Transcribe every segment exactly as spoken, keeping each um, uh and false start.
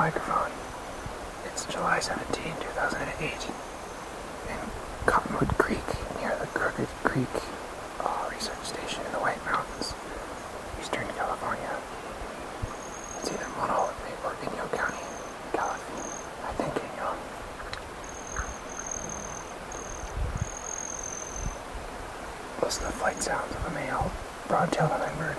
microphone. It's July seventeenth, two thousand eight, in Cottonwood Creek, near the Crooked Creek uh, Research Station in the White Mountains, Eastern California. It's either Mono or Inyo County, California. I think Inyo. Listen to the flight sounds of a male broad-tailed hummingbird.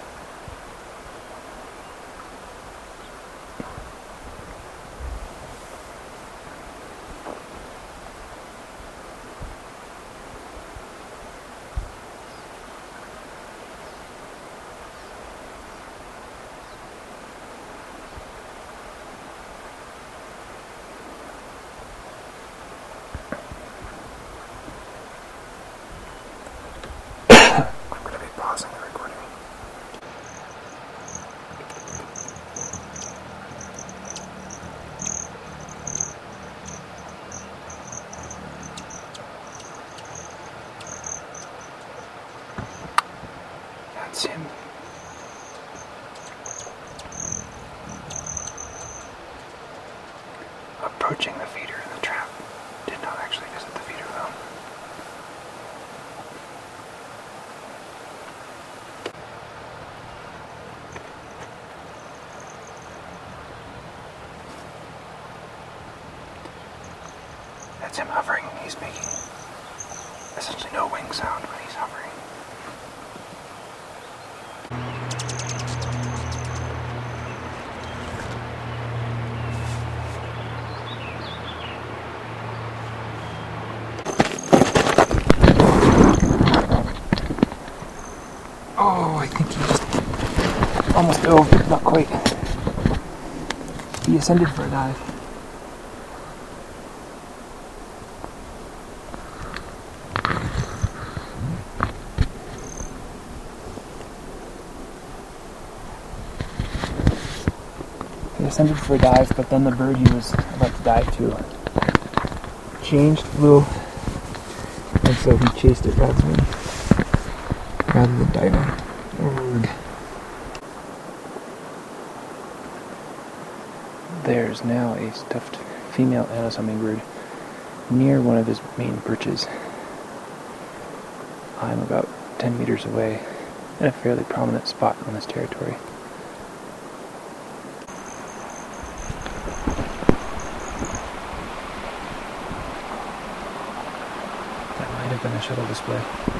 Pausing the recording. That's him. Approaching the feeder in the trap. Did not actually visit the feeder though. That's him hovering. He's making essentially no wing sound when he's hovering. Oh, I think he just almost dove, but not quite. He ascended for a dive. He ascended for a dive, but then the bird he was about to dive to changed, flew, and so he chased it rather than, rather than diving. Org. There's now a stuffed female Anas hummingbird near one of his main perches. I'm about ten meters away in a fairly prominent spot on this territory. That might have been a shuttle display.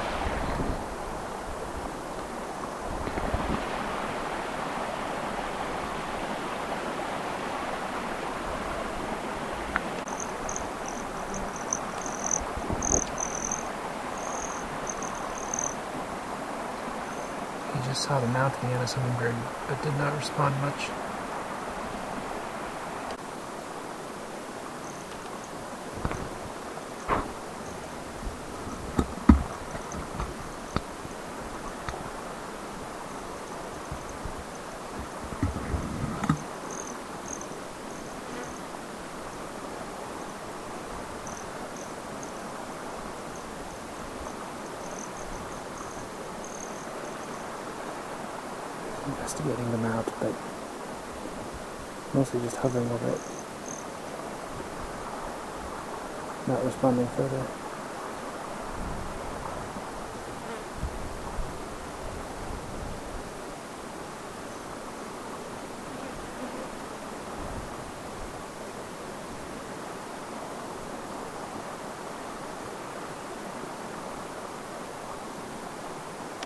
He just saw the mount of the Anas hummingbird, but did not respond much. Investigating the mount, but mostly just hovering over it, not responding further.